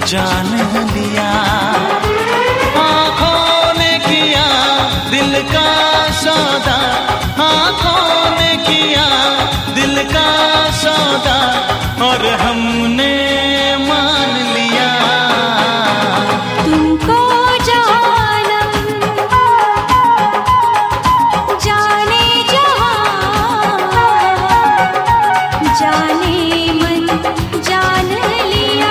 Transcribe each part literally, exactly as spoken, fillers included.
जान लिया। आँखों ने किया दिल का सौदा, आँखों ने किया दिल का सौदा, और हमने मान लिया। तुमको जानम जाने जहां, जाने मन जान लिया।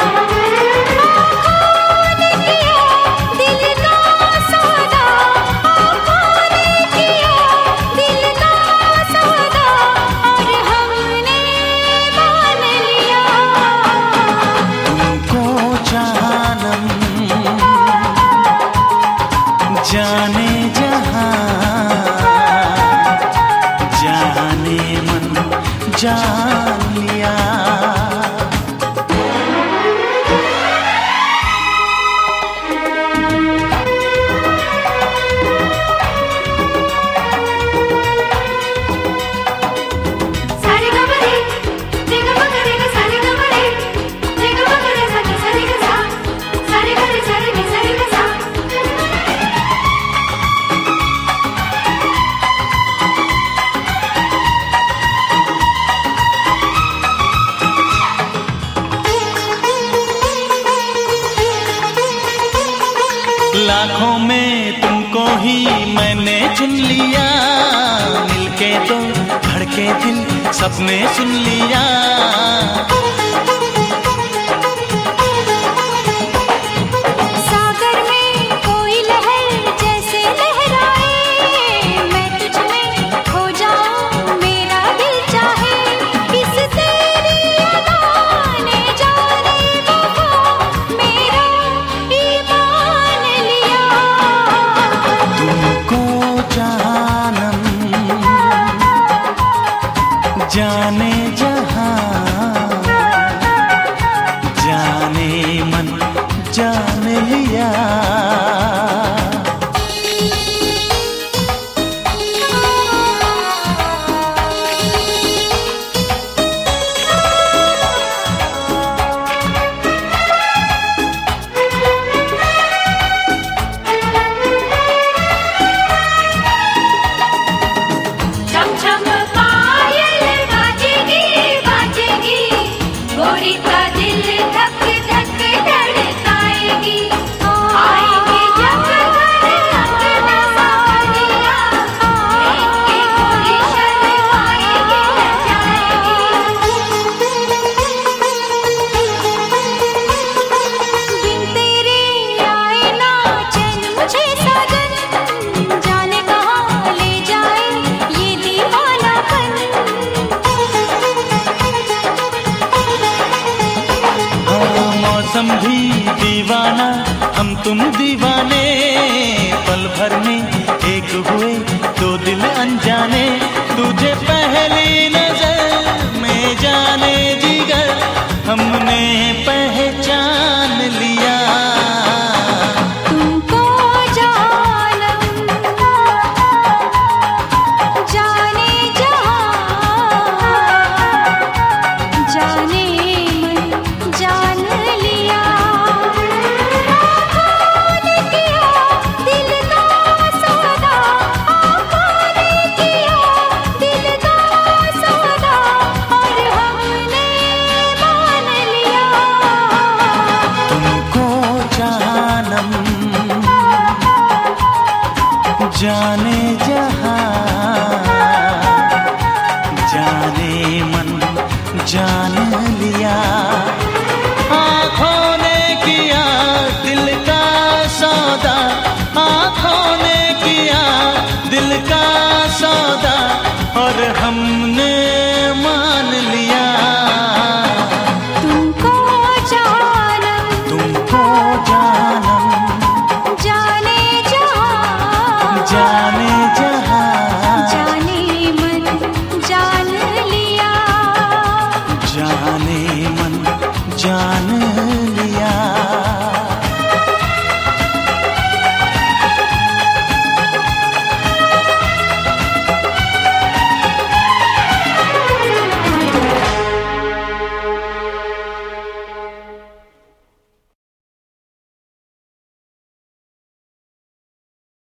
आँखों ने किया दिल का सौदा, आँखों ने किया दिल का सौदा, और हमने मान लिया। तुमको जानम जाने जहां, जाने मन जान लिया। सारे गमरे रे गमरे रे सारे गमरे रे गमरे सारे सारे सा सारे गरे सारे गे सारे सा। लाखों में तुमको ही मैंने चुन लिया, मिलके तो धड़के दिल सपने सुन लिया। सागर में कोई लहर जैसे लहराए, मैं तुझ में खो जाऊं मेरा दिल चाहे। इस तेरी अदा ने जाने वफा मेरा ईमान लिया। तुमको जानम जाने जहां, जाने मन जान लिया। छम छम पायल बाजेगी बाजेगी, गोरी का दिल धक धक धड़काएगी। आएंगे जब घर अंगना सावरिया, लेके गोरी शर्माएगी लजाएगी। बिन तेरे आए ना चैन मुझे साजन, जाने कहाँ ले जाए ये दीवानापन। हाँ, मौसम भी दीवाना, हम तुम दीवाने, पल भर में एक हुए दो दिल अनजाने। तुझे पहली नजर में जाने जिगर हमने पहचान लिया। तुमको जानम जाने जहां, जाने मन जान लिया। आँखों ने किया दिल का सौदा, आँखों ने किया दिल का सौदा, और हमने मान लिया। तुमको जानम जाने जहां, जाने मन जान लिया। आँखों ने किया दिल का सौदा, आँखों ने किया दिल का सौदा, और हमने मान लिया। तुमको जानम तुमको जानम जाने जहां, जाने जहां, जाने मन जान लिया। जाने मन जान